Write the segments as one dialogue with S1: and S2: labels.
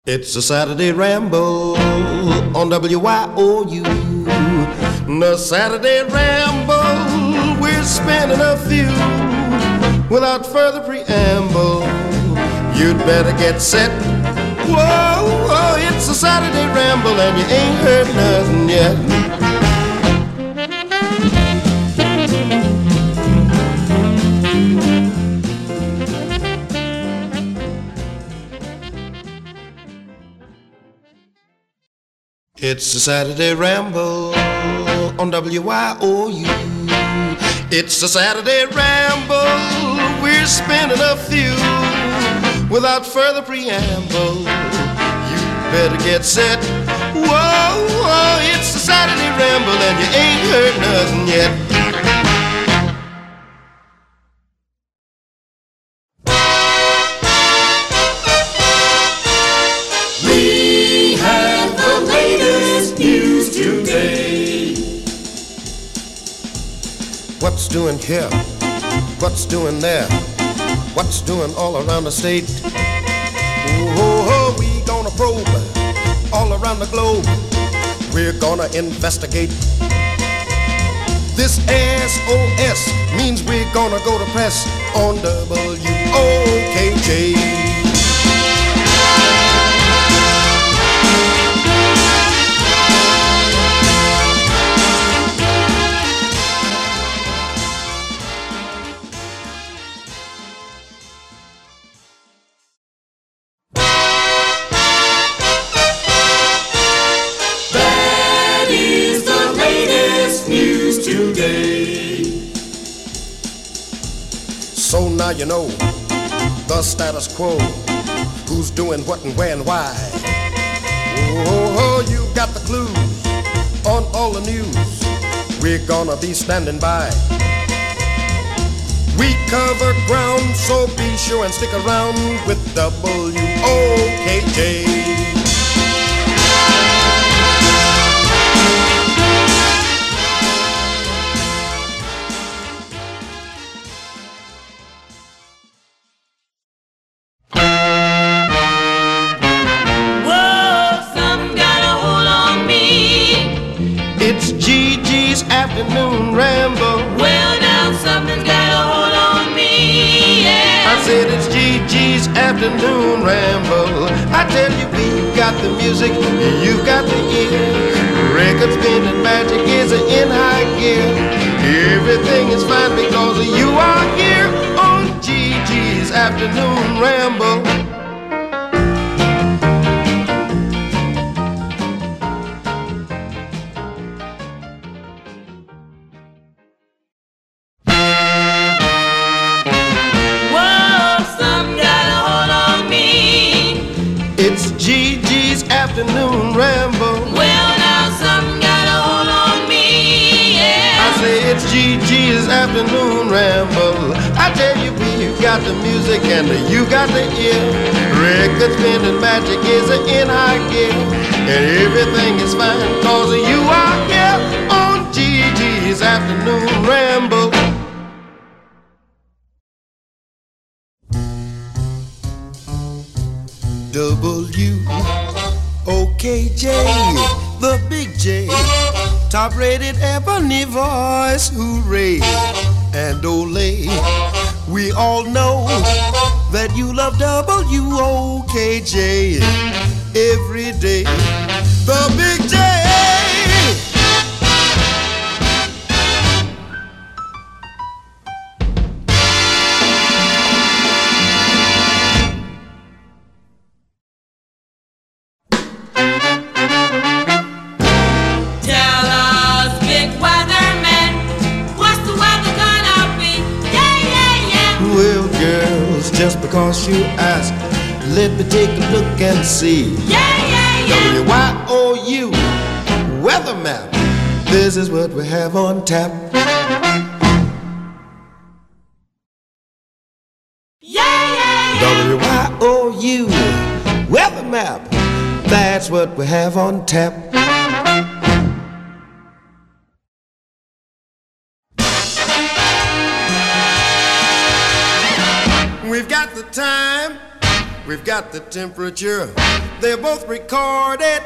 S1: It's a Saturday ramble on WYOU. The Saturday ramble, we're spinning a few. Without further preamble, you'd better get set. Whoa, it's a Saturday ramble and you ain't heard nothing yet. It's a Saturday ramble on WYOU. It's a Saturday ramble, we're spinning a few. Without further preamble, you better get set. Whoa, it's a Saturday ramble and you ain't heard nothing yet. What's doing here? What's doing there? What's doing all around the state? Oh, we gonna probe all around the globe. We're gonna investigate. This SOS means we're gonna go to press on WOKJ. So now you know the status quo, who's doing what and where and why. Oh, you got the clues on all the news. We're gonna be standing by. We cover ground, so be sure and stick around with WOKJ. It's Gigi's afternoon ramble.
S2: Well, now something's got a hold on me, yeah.
S1: I said it's Gigi's afternoon ramble. I tell you, we got the music, you got the ear. Record spinning magic is in high gear. Everything is fine because you are here on Gigi's afternoon ramble. It's Gigi's afternoon ramble.
S2: Well, now something got a hold on me, yeah.
S1: I say it's Gigi's afternoon ramble. I tell you, we've got the music and you got the ear. Record spinning magic is in high gear. And everything is fine cause you are here on Gigi's afternoon ramble. WOKJ, the big J, top rated ebony voice, hooray and ole. We all know that you love WOKJ every day. The big J. Just because you ask, let me take a look and see. WYOU weather map. This is what we have on tap. WYOU weather map. That's what we have on tap. We've got the time, we've got the temperature, they're both recorded.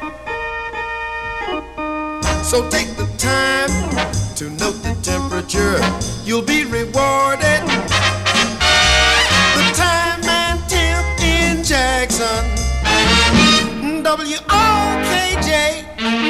S1: So take the time to note the temperature. You'll be rewarded. The time and temp in Jackson, WOKJ.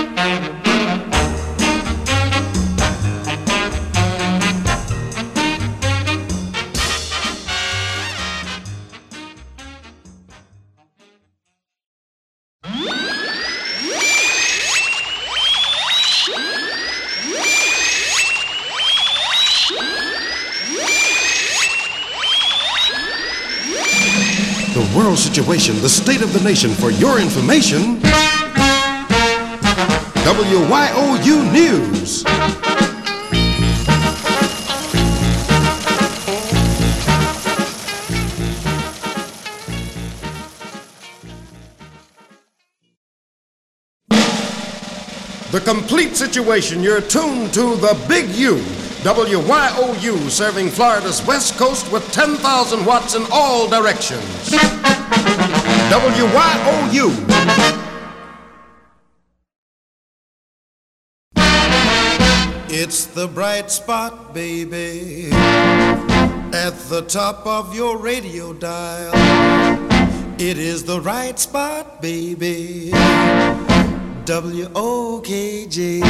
S1: The world situation, the state of the nation, for your information. WYOU News. The complete situation, you're tuned to the Big U. WYOU, serving Florida's West Coast with 10,000 watts in all directions. WYOU. It's the bright spot, baby, at the top of your radio dial. It is the right spot, baby, WOKJ.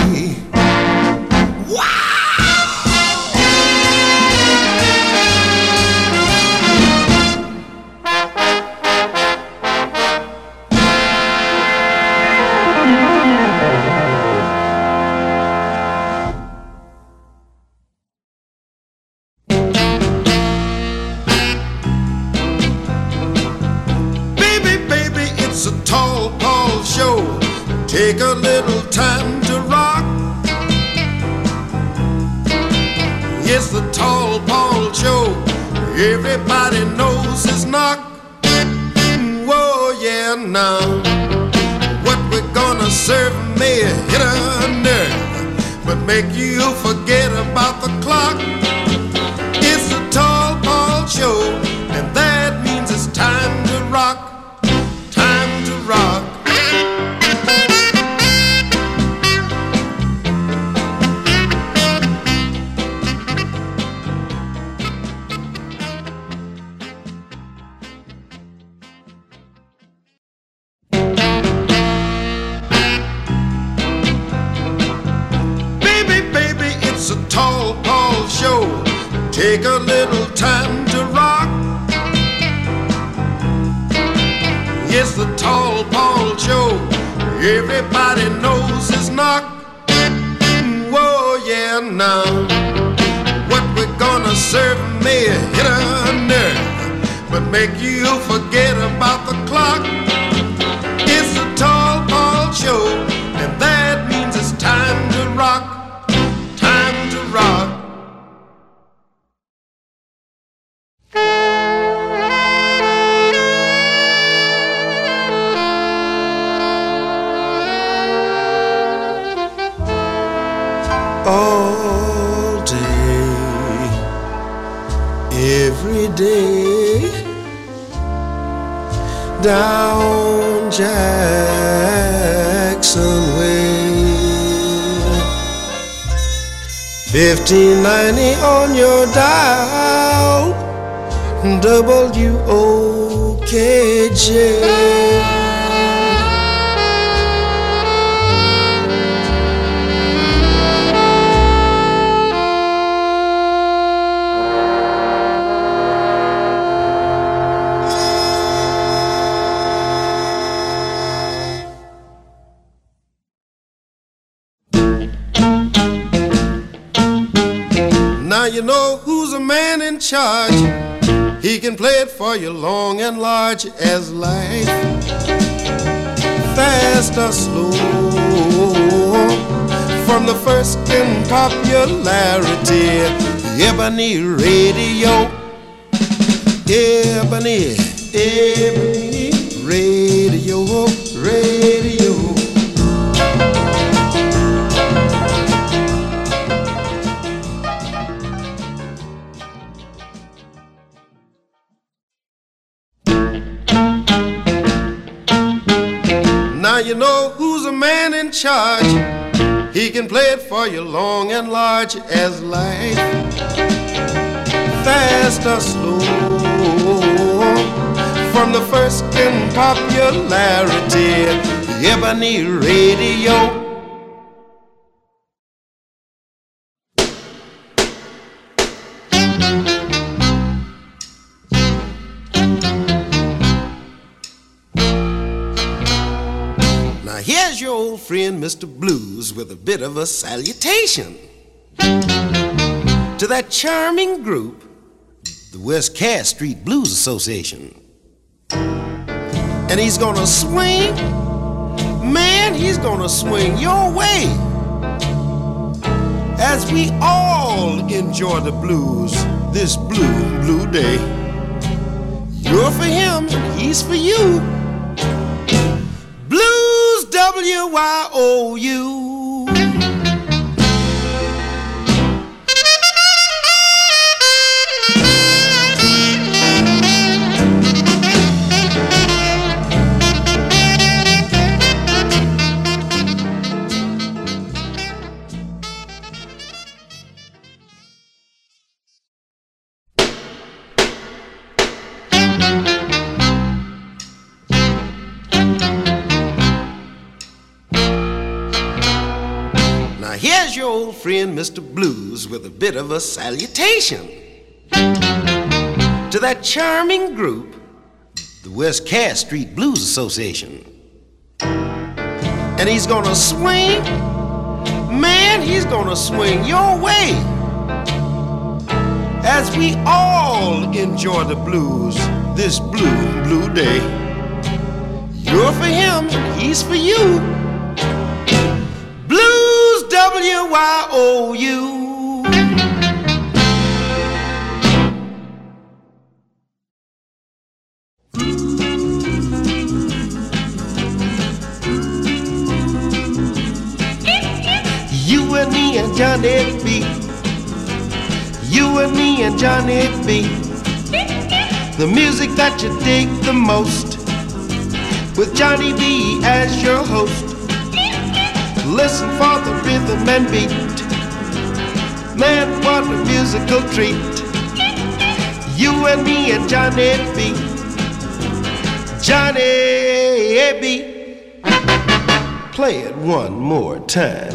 S1: Wow! It's a tall Paul show. Take a little time to rock. It's the tall Paul show. Everybody knows his knock. Whoa, yeah, now what we're gonna serve may hit a nerve, but make you forget about the clock. It's the tall Paul show, and that means it's time to rock. Rock. Baby, it's a tall Paul show. Take a little time to rock. It's the tall Paul show. Everybody knows his knock. Whoa, yeah, now what we're gonna serve may hit a nerve, but make you forget about the clock. It's the tall Paul show, and that means it's time to rock. Time to rock. All day, every day, down Jackson Way. 1590 on your dial, WOKJ. Now you know who's a man in charge. He can play it for you long and large as life, fast or slow. From the first in popularity, Ebony Radio. Ebony Radio, radio. Now you know who's a man in charge. He can play it for you long and large as life, fast or slow. From the first in popularity, the Ebony Radio. Here's your old friend Mr. Blues with a bit of a salutation to that charming group, the West Cass Street Blues Association. And he's gonna swing, man, he's gonna swing your way as we all enjoy the blues this blue day. You're for him and he's for you. Blues W-Y-O-U. Here's your old friend Mr. Blues with a bit of a salutation to that charming group, the West Cass Street Blues Association. And he's gonna swing, man, he's gonna swing your way as we all enjoy the blues this blue day. You're for him and he's for you. W-Y-O-U. You and me and Johnny B. You and me and Johnny B. The music that you dig the most, with Johnny B as your host. Listen for the rhythm and beat. Man, what a musical treat. You and me and Johnny B. Johnny B. Play it one more time.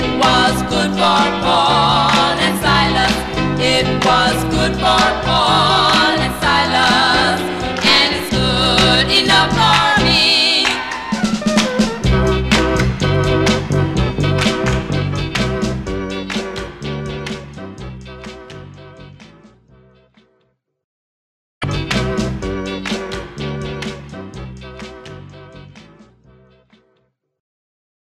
S2: It was good for Paul.